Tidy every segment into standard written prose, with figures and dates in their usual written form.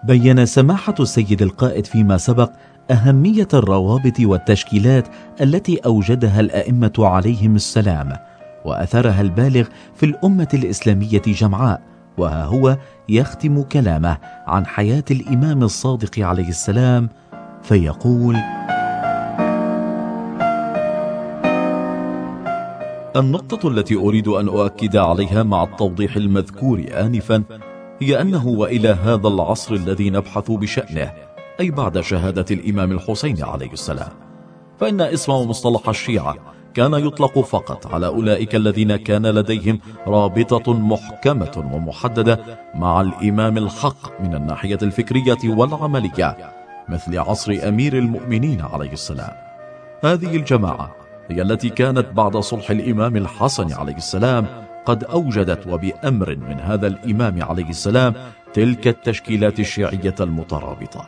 بين سماحة السيد القائد فيما سبق أهمية الروابط والتشكيلات التي أوجدها الأئمة عليهم السلام وأثرها البالغ في الأمة الإسلامية جمعاء. وها هو يختم كلامه عن حياة الإمام الصادق عليه السلام فيقول: النقطة التي أريد أن أؤكد عليها مع التوضيح المذكور آنفا هي أنه وإلى هذا العصر الذي نبحث بشأنه، أي بعد شهادة الإمام الحسين عليه السلام، فإن اسم ومصطلح الشيعة كان يطلق فقط على أولئك الذين كان لديهم رابطة محكمة ومحددة مع الإمام الحق من الناحية الفكرية والعملية، مثل عصر أمير المؤمنين عليه السلام. هذه الجماعة هي التي كانت بعد صلح الإمام الحسن عليه السلام قد أوجدت وبأمر من هذا الإمام عليه السلام تلك التشكيلات الشيعية المترابطة،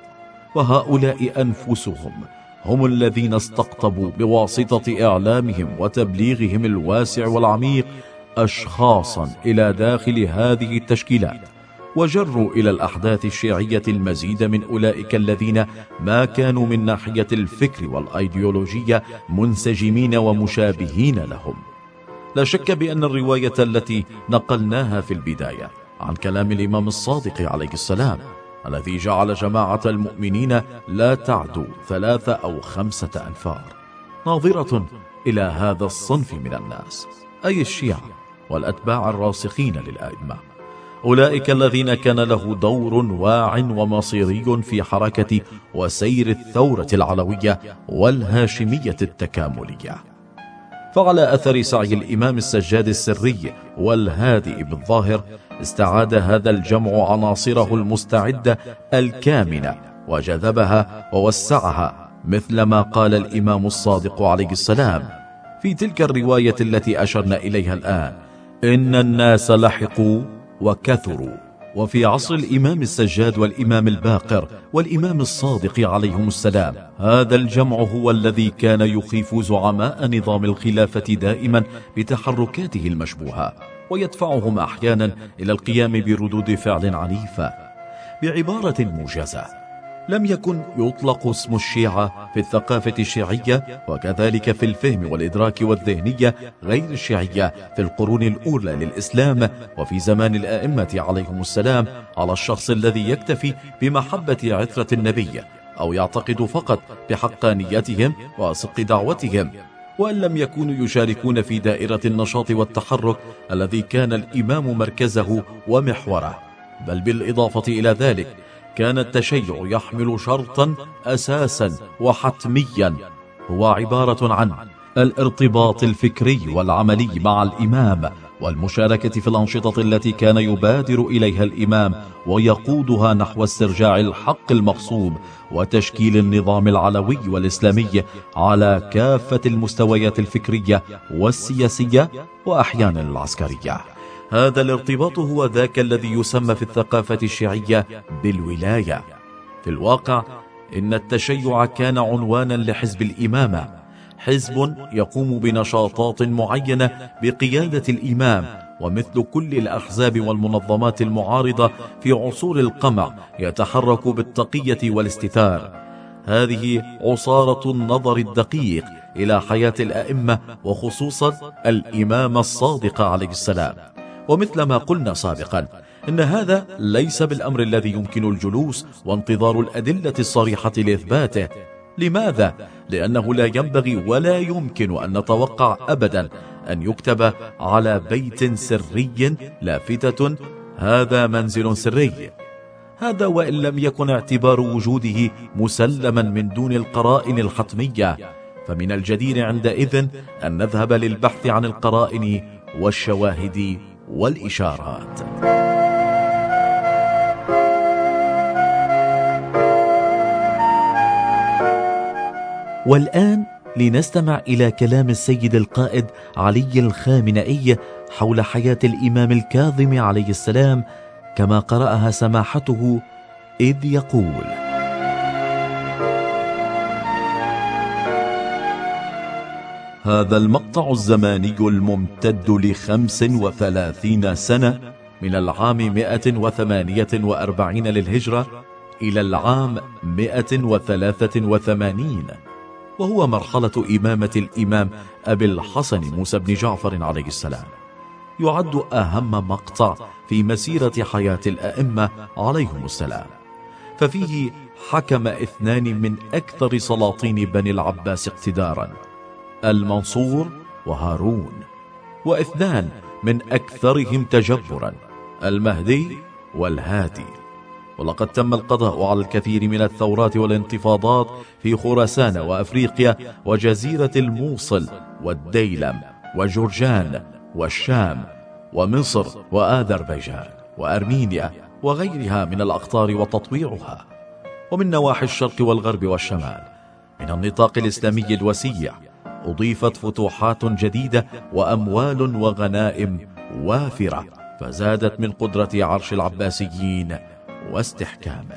وهؤلاء أنفسهم هم الذين استقطبوا بواسطة إعلامهم وتبليغهم الواسع والعميق أشخاصا إلى داخل هذه التشكيلات، وجروا إلى الأحداث الشيعية المزيد من أولئك الذين ما كانوا من ناحية الفكر والأيديولوجية منسجمين ومشابهين لهم. لا شك بأن الرواية التي نقلناها في البداية عن كلام الإمام الصادق عليه السلام الذي جعل جماعة المؤمنين لا تعدو 3 أو 5 أنفار ناظرة إلى هذا الصنف من الناس، أي الشيعة والأتباع الراسخين للأئمة، أولئك الذين كان له دور واع ومصيري في حركة وسير الثورة العلوية والهاشمية التكاملية. فعلى أثر سعي الإمام السجاد السري والهادئ بالظاهر استعاد هذا الجمع عناصره المستعدة الكامنة وجذبها ووسعها، مثل ما قال الإمام الصادق عليه السلام في تلك الرواية التي أشرنا إليها الآن: إن الناس لحقوا وكثروا. وفي عصر الإمام السجاد والإمام الباقر والإمام الصادق عليهم السلام هذا الجمع هو الذي كان يخيف زعماء نظام الخلافة دائما بتحركاته المشبوهة، ويدفعهم أحيانا إلى القيام بردود فعل عنيفة. بعبارة موجزة، لم يكن يطلق اسم الشيعة في الثقافة الشيعية وكذلك في الفهم والإدراك والذهنية غير الشيعية في القرون الأولى للإسلام وفي زمان الآئمة عليهم السلام على الشخص الذي يكتفي بمحبة عترة النبي أو يعتقد فقط بحقانيتهم وصدق دعوتهم، وأن لم يكونوا يشاركون في دائرة النشاط والتحرك الذي كان الإمام مركزه ومحوره. بل بالإضافة إلى ذلك كان التشيع يحمل شرطا أساسا وحتميا، هو عبارة عن الارتباط الفكري والعملي مع الإمام والمشاركة في الأنشطة التي كان يبادر إليها الإمام ويقودها نحو استرجاع الحق المغصوب وتشكيل النظام العلوي والإسلامي على كافة المستويات الفكرية والسياسية وأحيانا العسكرية. هذا الارتباط هو ذاك الذي يسمى في الثقافة الشيعية بالولاية. في الواقع إن التشيع كان عنوانا لحزب الإمامة، حزب يقوم بنشاطات معينة بقيادة الإمام، ومثل كل الأحزاب والمنظمات المعارضة في عصور القمع يتحرك بالتقية والاستثار. هذه عصارة النظر الدقيق إلى حياة الأئمة وخصوصا الإمام الصادق عليه السلام. ومثل ما قلنا سابقا إن هذا ليس بالأمر الذي يمكن الجلوس وانتظار الأدلة الصريحة لإثباته. لماذا؟ لأنه لا ينبغي ولا يمكن أن نتوقع أبدا أن يكتب على بيت سري لافتة هذا منزل سري. هذا وإن لم يكن اعتبار وجوده مسلما من دون القرائن الحتمية، فمن الجدير عندئذ أن نذهب للبحث عن القرائن والشواهد والإشارات. والآن لنستمع إلى كلام السيد القائد علي الخامنئي حول حياة الإمام الكاظم عليه السلام كما قرأها سماحته، إذ يقول: هذا المقطع الزماني الممتد ل35 سنة من العام 148 للهجرة إلى العام 183، وهو مرحلة إمامة الإمام أبي الحسن موسى بن جعفر عليه السلام. يعد أهم مقطع في مسيرة حياة الأئمة عليهم السلام، ففيه حكم 2 من أكثر سلاطين بني العباس اقتدارا، المنصور وهارون، و2 من أكثرهم تجبرا، المهدي والهادي. ولقد تم القضاء على الكثير من الثورات والانتفاضات في خراسان وأفريقيا وجزيرة الموصل والديلم وجرجان والشام ومصر وآذربيجان وأرمينيا وغيرها من الأقطار وتطويعها. ومن نواحي الشرق والغرب والشمال من النطاق الإسلامي الوسيع أضيفت فتوحات جديدة وأموال وغنائم وافرة، فزادت من قدرة عرش العباسيين واستحكامه.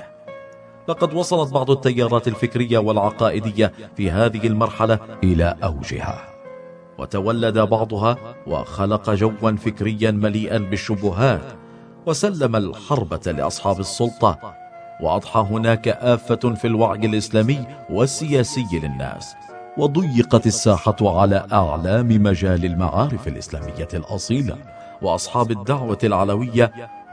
لقد وصلت بعض التيارات الفكرية والعقائدية في هذه المرحلة إلى أوجها، وتولد بعضها وخلق جوا فكريا مليئا بالشبهات، وسلم الحربة لأصحاب السلطة، وأضحى هناك آفة في الوعي الإسلامي والسياسي للناس، وضيقت الساحة على أعلام مجال المعارف الإسلامية الأصيلة وأصحاب الدعوة العلوية،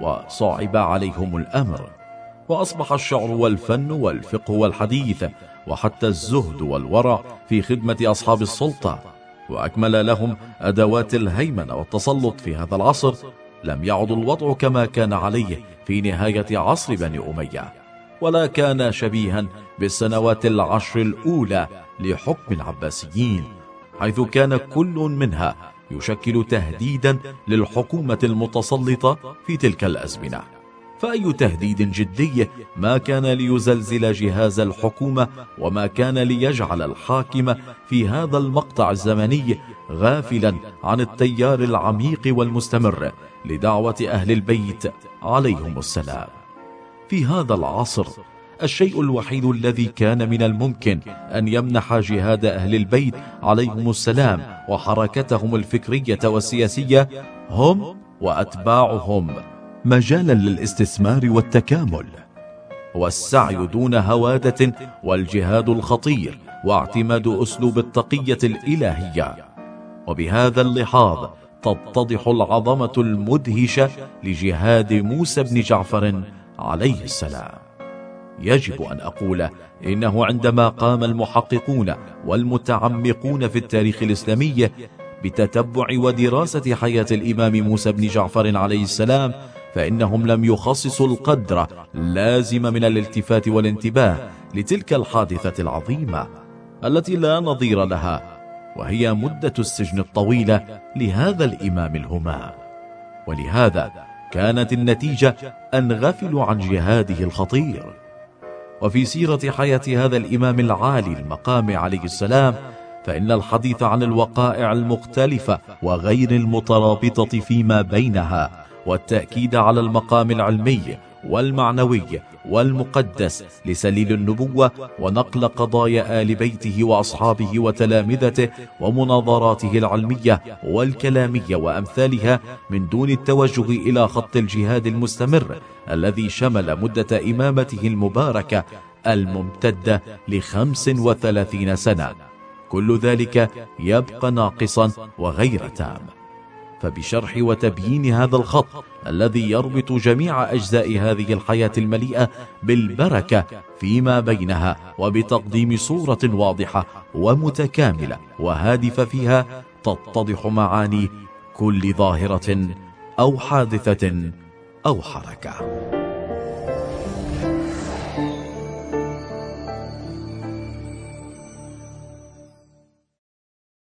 وصعب عليهم الأمر، وأصبح الشعر والفن والفقه والحديث وحتى الزهد والورع في خدمة أصحاب السلطة، وأكمل لهم أدوات الهيمنة والتسلط في هذا العصر. لم يعد الوضع كما كان عليه في نهاية عصر بني أمية، ولا كان شبيها بالسنوات العشر الأولى لحكم العباسيين، حيث كان كل منها يشكل تهديدا للحكومة المتسلطة في تلك الأزمنة. فأي تهديد جدي ما كان ليزلزل جهاز الحكومة، وما كان ليجعل الحاكم في هذا المقطع الزمني غافلا عن التيار العميق والمستمر لدعوة أهل البيت عليهم السلام. في هذا العصر الشيء الوحيد الذي كان من الممكن أن يمنح جهاد أهل البيت عليهم السلام وحركتهم الفكرية والسياسية هم وأتباعهم مجالا للاستثمار والتكامل والسعي دون هوادة، والجهاد الخطير، واعتماد أسلوب التقية الإلهية. وبهذا اللحاظ تتضح العظمة المدهشة لجهاد موسى بن جعفر عليه السلام. يجب أن أقول إنه عندما قام المحققون والمتعمقون في التاريخ الإسلامي بتتبع ودراسة حياة الإمام موسى بن جعفر عليه السلام، فإنهم لم يخصصوا القدر اللازم من الالتفات والانتباه لتلك الحادثة العظيمة التي لا نظير لها، وهي مدة السجن الطويلة لهذا الإمام الهمام. ولهذا كانت النتيجة أن غفلوا عن جهاده الخطير. وفي سيرة حياة هذا الإمام العالي المقام عليه السلام، فإن الحديث عن الوقائع المختلفة وغير المترابطة فيما بينها، والتأكيد على المقام العلمي والمعنوي والمقدس لسليل النبوة، ونقل قضايا آل بيته وأصحابه وتلامذته ومناظراته العلمية والكلامية وأمثالها، من دون التوجه إلى خط الجهاد المستمر الذي شمل مدة إمامته المباركة الممتدة ل35 سنة. كل ذلك يبقى ناقصا وغير تام. فبشرح وتبيين هذا الخط الذي يربط جميع أجزاء هذه الحياة المليئة بالبركة فيما بينها، وبتقديم صورة واضحة ومتكاملة وهادفة فيها تتضح معاني كل ظاهرة أو حادثة أو حركة.